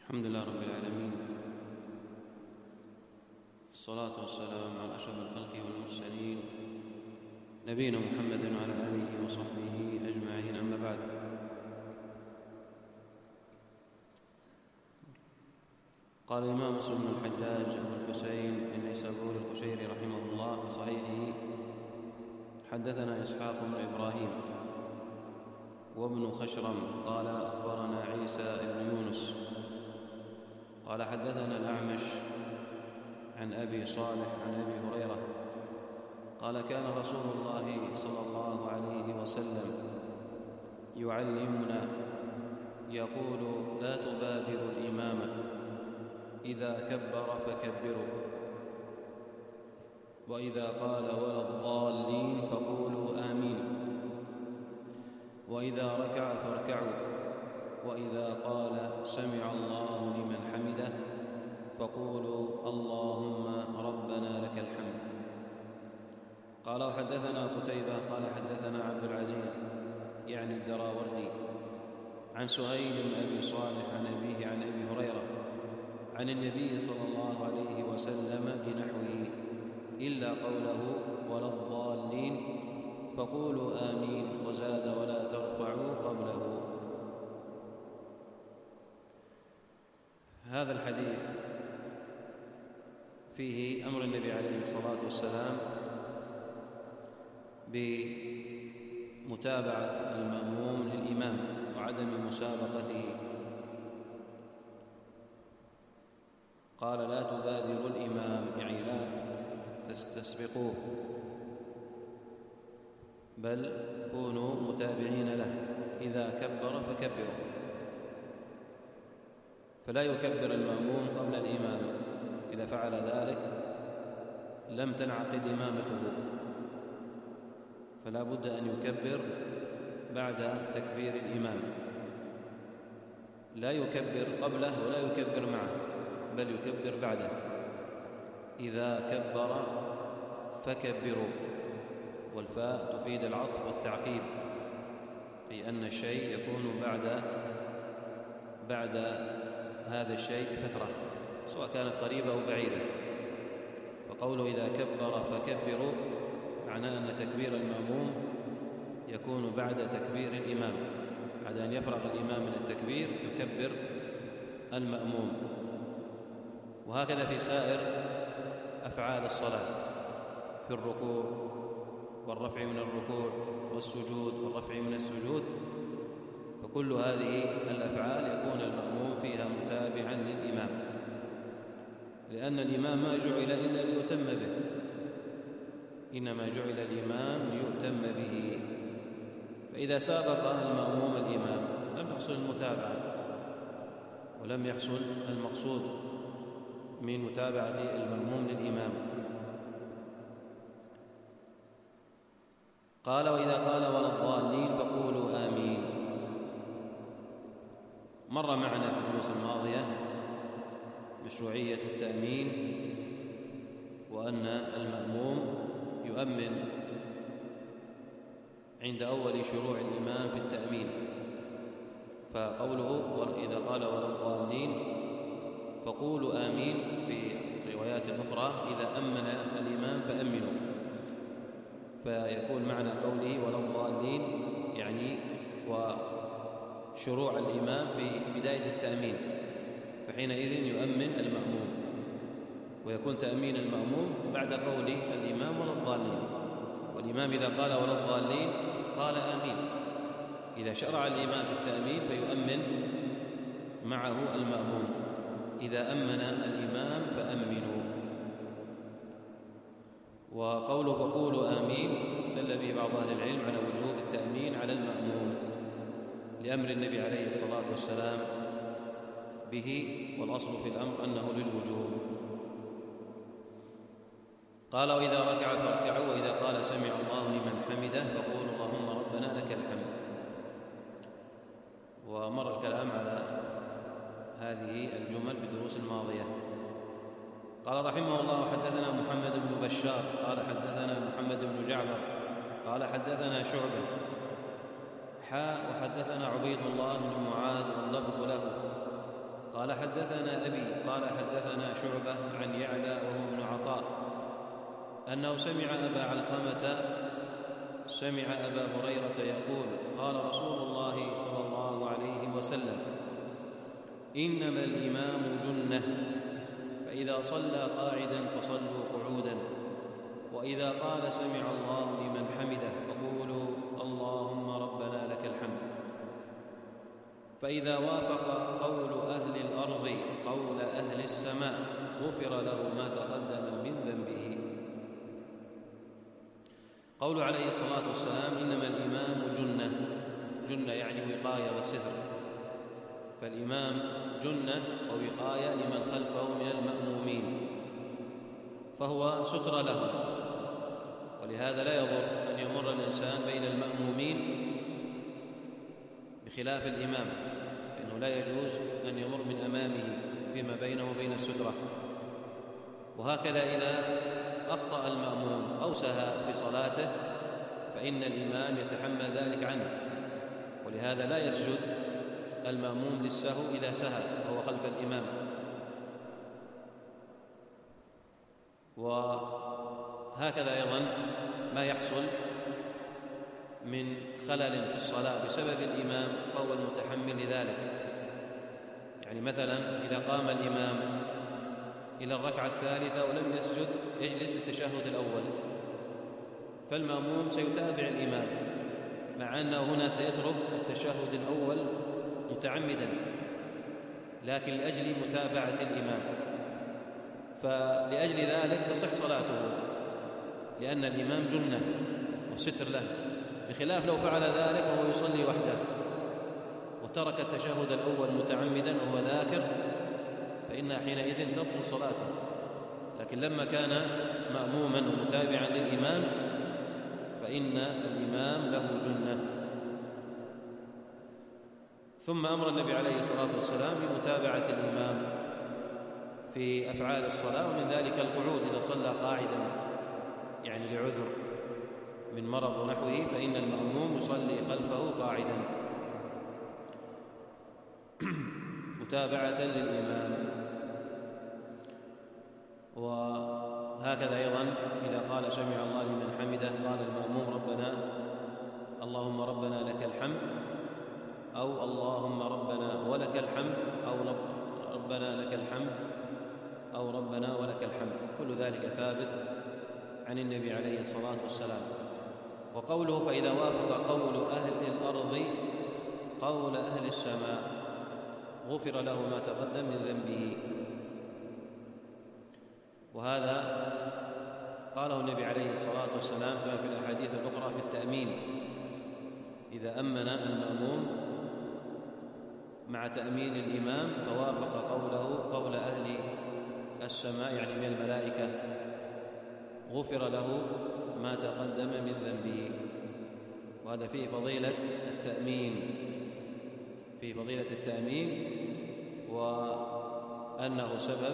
الحمد لله رب العالمين، والصلاة والسلام على أشرف الخلق والمرسلين نبينا محمد وعلى آله وصحبه أجمعين، أما بعد. قال الإمام مسلم بن الحجاج أبو الحسين النيسابوري القشيري رحمه الله في صحيحه: حدثنا إسحاق بن إبراهيم وابن خشرم قال أخبرنا عيسى بن يونس قال حدثنا الأعمش عن أبي صالح عن أبي هريرة قال: كان رسول الله صلى الله عليه وسلم يعلمنا يقول: لا تبادروا الإمام، إذا كبر فكبروا، وإذا قال ولا الضالين فقولوا آمين، وإذا ركع فاركعوا، وإذا قال سمع الله لمن حمده فقولوا اللهم ربنا لك الحمد. قال: وحدثنا قتيبة قال حدثنا عبد العزيز يعني الدراوردي عن سهيل بن أبي صالح عن أبيه عن أبي هريرة عن النبي صلى الله عليه وسلم بنحوه إلا قوله ولا الضالين فقولوا آمين، وزاد ولا ترفعوا قبله. هذا الحديث فيه أمر النبي عليه الصلاة والسلام بمتابعة المأموم للإمام وعدم مسابقته. قال: لا تبادروا الإمام، يعني لا تستسبقوه، بل كونوا متابعين له. إذا كبر فكبروا، فلا يكبر المأموم قبل الإمام، إذا فعل ذلك لم تنعقد إمامته، فلا بد أن يكبر بعد تكبير الإمام، لا يكبر قبله ولا يكبر معه، بل يكبر بعده. إذا كبر فكبروا، والفاء تفيد العطف والتعقيب، أي أن الشيء يكون بعد هذا الشيء بفترة، سواء كانت قريبة أو بعيدة. فقوله إذا كبر فكبروا معناه أن تكبير المأموم يكون بعد تكبير الإمام، بعد أن يفرغ الإمام من التكبير يكبر المأموم. وهكذا في سائر أفعال الصلاة، في الركوع والرفع من الركوع والسجود والرفع من السجود، فكل هذه الأفعال يكون المأموم فيها متابعا للإمام، لأن الإمام ما جعل إلا ليؤتم به، إنما جعل الإمام ليؤتم به. فإذا سابق المأموم الإمام لم تحصل المتابعة ولم يحصل المقصود من متابعة المأموم للإمام. قال: وإذا قال ولا الضالين فقولوا آمين. مر معنا في الدروس الماضية مشروعية التأمين، وأن المأموم يؤمن عند أول شروع الإمام في التأمين. فقوله إذا قال ولا الضالين فقولوا آمين في روايات أخرى إذا أمن الإمام فأمنوا، فيكون معنى قوله ولا الضالين يعني وشروع الإمام في بداية التأمين، فحينئذ يؤمن المأموم، ويكون تأمين المأموم بعد قول الإمام ولا الضالين. والإمام إذا قال ولا الضالين قال آمين. إذا شرع الإمام في التأمين فيؤمن معه المأموم. إذا أمن الإمام فأمنوا. وقوله فقولوا آمين استدل به بعض أهل العلم على وجوب التأمين على المأموم لأمر النبي عليه الصلاة والسلام به، والأصل في الأمر أنه للوجوب. قال: وإذا ركع فاركعوا، وإذا قال سمع الله لمن حمده فقولوا اللهم ربنا لك الحمد. ومر الكلام على هذه الجمل في الدروس الماضية. قال رحمه الله: حدثنا محمد بن بشار قال حدثنا محمد بن جعفر قال حدثنا شعبة وحدثنا عبيد الله بن معاذ واللفظ له قال حدثنا أبي قال حدثنا شعبة عن يعلى وهو ابن عطاء أنه سمع أبا علقمة سمع أبا هريرة يقول قال رسول الله صلى الله عليه وسلم إنما الإمام جنة فإذا صلى قاعدا فصلوا قعودا وإذا قال سمع الله لمن حمده فقولوا اللهم ربنا لك الحمد فإذا وافق قول أهل الأرض قول أهل السماء غفر له ما تقدم من ذنبه. قول عليه الصلاة والسلام إنما الإمام جنة يعني وقاية وستر، فالإمام جنة ووقاية لمن خلفه من المأمومين، فهو ستر له، ولهذا لا يضر أن يمر الإنسان بين المأمومين بخلاف الإمام، فإنه لا يجوز أن يمر من أمامه فيما بينه وبين السترة. وهكذا إذا أخطأ المأموم أو سهى في صلاته فإن الإمام يتحمل ذلك عنه، ولهذا لا يسجد المأموم للسهو إذا سهى وهو خلف الإمام. وهكذا أيضا ما يحصل من خلل في الصلاة بسبب الإمام فهو المتحمل لذلك. يعني مثلا إذا قام الإمام إلى الركعة الثالثة ولم يسجد يجلس للتشهد الأول، فالمأموم سيتابع الإمام مع أنه هنا سيترك التشهد الأول متعمدا، لكن لأجل متابعة الإمام، فلأجل ذلك تصح صلاته لأن الإمام جنة وستر له، بخلاف لو فعل ذلك وهو يصلي وحده وترك التشهد الأول متعمدا وهو ذاكر فإن حينئذ تبطل صلاته. لكن لما كان مأموما ومتابعا للإمام فإن الإمام له جنة. ثم أمر النبي عليه الصلاة والسلام بمتابعة الإمام في أفعال الصلاة، ومن ذلك القعود إذا صلى قاعدا يعني لعذر من مرض ونحوه فإن المأموم يصلي خلفه قاعدا متابعة للإمام. وهكذا أيضا إذا قال سمع الله لمن حمده قال المأموم ربنا اللهم ربنا لك الحمد، أو اللهم ربنا ولك الحمد، أو ربنا لك الحمد، أو ربنا ولك الحمد، كل ذلك ثابت عن النبي عليه الصلاة والسلام. وقوله فإذا وافق قول أهل الأرض قول أهل السماء غفر له ما تقدم من ذنبه، وهذا قاله النبي عليه الصلاة والسلام كما في الأحاديث الأخرى في التأمين، إذا أمن المأموم مع تأمين الإمام فوافق قوله قول أهل السماء يعني من الملائكة غفر له ما تقدم من ذنبه. وهذا فيه فضيلة التأمين وأنه سبب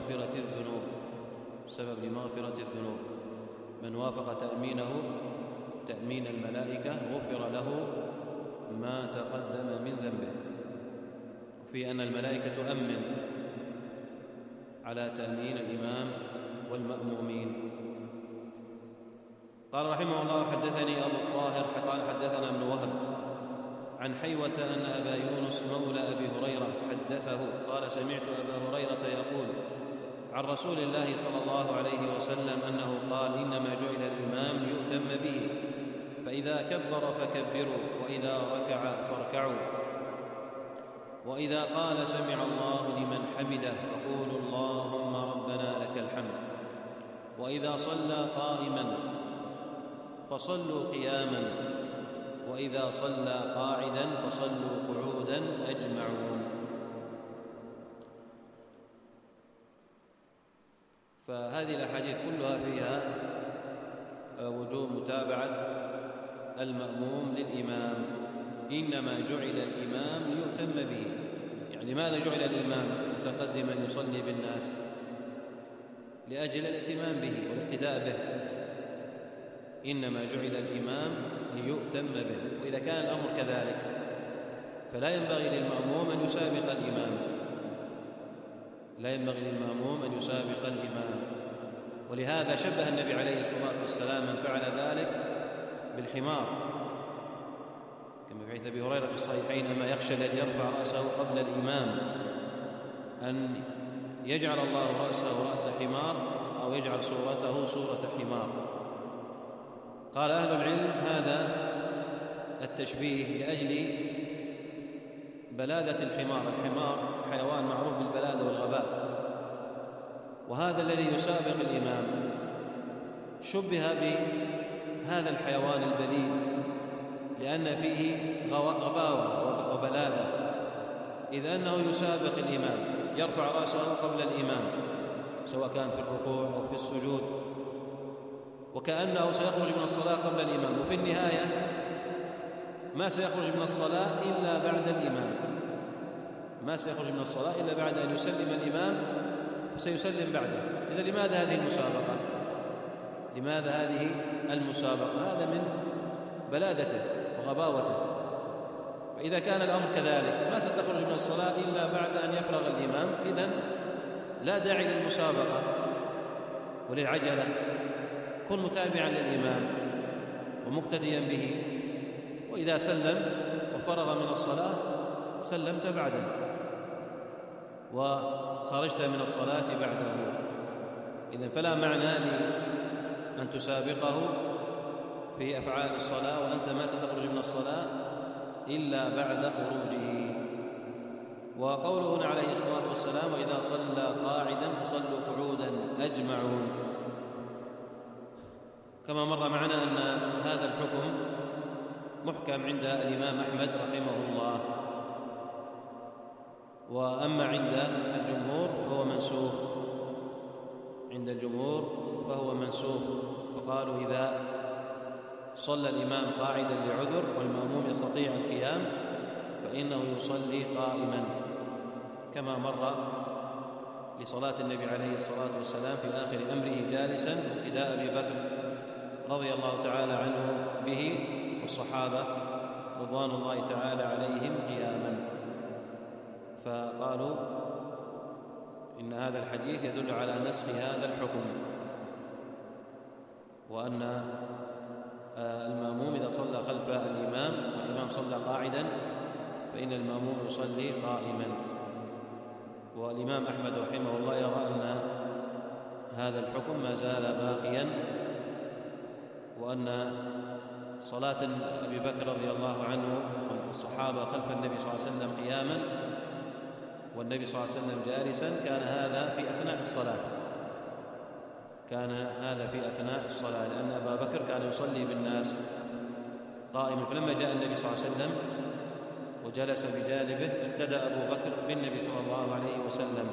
لمغفرة الذنوب. من وافق تأمين الملائكة غفر له ما تقدم من ذنبه، في أن الملائكة تؤمن على تأمين الإمام والمأمومين. قال رحمه الله حدثني أبو الطاهر قال حدثنا ابن وهب عن حيوة أن أبا يونس مولى أبي هريرة حدثه قال سمعت أبا هريرة يقول عن رسول الله صلى الله عليه وسلم أنه قال إنما جعل الإمام ليؤتم به، فإذا كبر فكبروا، وإذا ركع فاركعوا، وإذا قال سمع الله لمن حمده فقولوا اللهم ربنا لك الحمد، وإذا صلى قائما فصلوا قياما، وإذا صلى قاعدا فصلوا قعودا أجمعون. فهذه الأحاديث كلها فيها وجوب متابعة المأموم للإمام. إنما جعل الإمام ليؤتم به، يعني ماذا جعل الإمام متقدما يصلي بالناس؟ لأجل الائتمام به والاقتداء به. إنما جعل الإمام ليؤتم به، وإذا كان الأمر كذلك فلا ينبغي للمأموم أن يسابق الإمام، لا ينبغي للمأموم أن يسابق الإمام. ولهذا شبه النبي عليه الصلاة والسلام من فعل ذلك بالحمار، كما في حديث أبي هريرة في الصحيحين: أما يخشى الذي يرفع رأسه قبل الإمام أن يجعل الله رأسه رأس حمار أو يجعل صورته صورة حمار. قال أهل العلم: هذا التشبيه لأجل بلادة الحمار. الحمار حيوان معروف بالبلادة والغباء، وهذا الذي يسابق الإمام شبه بهذا الحيوان البليد لأن فيه غباوة وبلادة، إذ أنه يسابق الإمام، يرفع رأسه قبل الإمام سواء كان في الركوع أو في السجود، وكأنه سيخرج من الصلاة قبل الإمام، وفي النهاية ما سيخرج من الصلاة إلا بعد الإمام، ما سيخرج من الصلاة إلا بعد أن يسلم الإمام فسيسلم بعده. إذا لماذا هذه المسابقة؟ لماذا هذه المسابقة؟ هذا من بلادته وغباوته. فإذا كان الأمر كذلك ما ستخرج من الصلاة إلا بعد أن يفرغ الإمام، إذن لا داعي للمسابقة وللعجلة، كن متابعا للإمام ومقتديا به، وإذا سلم وفرغ من الصلاة سلمت بعده وخرجت من الصلاة بعده. إذن فلا معنى لأن تسابقه في أفعال الصلاة وأنت ما ستخرج من الصلاة إلا بعد خروجه. وقوله هنا عليه الصلاة والسلام: وإذا صلى قاعدا فصلوا قعودا أجمعون، كما مر معنا أن هذا الحكم محكم عند الإمام أحمد رحمه الله، وأما عند الجمهور فهو منسوخ، عند الجمهور فهو منسوخ. فقالوا إذا صلى الإمام قاعدا لعذر والمأموم يستطيع القيام فإنه يصلي قائما، كما مر لصلاة النبي عليه الصلاة والسلام في آخر أمره جالسا، واقتداء أبي بكر رضي الله تعالى عنه به والصحابة رضوان الله تعالى عليهم قياما. فقالوا إن هذا الحديث يدل على نسخ هذا الحكم، وأن المأموم إذا صلى خلف الإمام والإمام صلى قاعدا فإن المأموم يصلي قائما. والإمام أحمد رحمه الله يرى أن هذا الحكم ما زال باقيا، وأن صلاة أبي بكر رضي الله عنه والصحابة خلف النبي صلى الله عليه وسلم قياما والنبي صلى الله عليه وسلم جالسا كان هذا في أثناء الصلاة، كان هذا في أثناء الصلاة، لأن أبا بكر كان يصلي بالناس قائما، فلما جاء النبي صلى الله عليه وسلم وجلس بجانبه اقتدى أبو بكر بالنبي صلى الله عليه وسلم،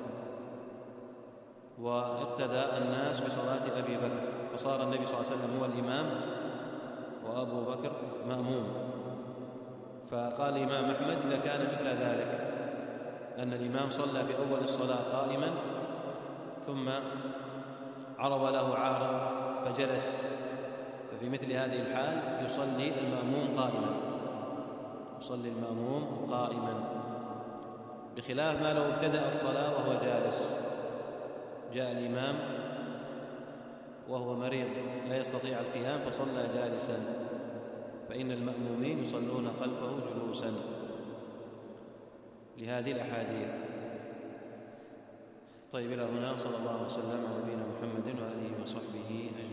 واقتدى الناس بصلاة أبي بكر، فصار النبي صلى الله عليه وسلم هو الإمام وأبو بكر مأموم. فقال الإمام أحمد: إذا كان مثل ذلك أن الإمام صلى في أول الصلاة قائما ثم عرض له عارض فجلس، ففي مثل هذه الحال يصلي المأموم قائما، يصلي المأموم قائما، بخلاف ما لو ابتدأ الصلاة وهو جالس، جاء الإمام وهو مريض لا يستطيع القيام فصلى جالسا، فإن المأمومين يصلون خلفه جلوسا لهذه الأحاديث. طيب، إلى هنا، صلى الله وسلم على نبينا محمد وآله وصحبه أجمعين.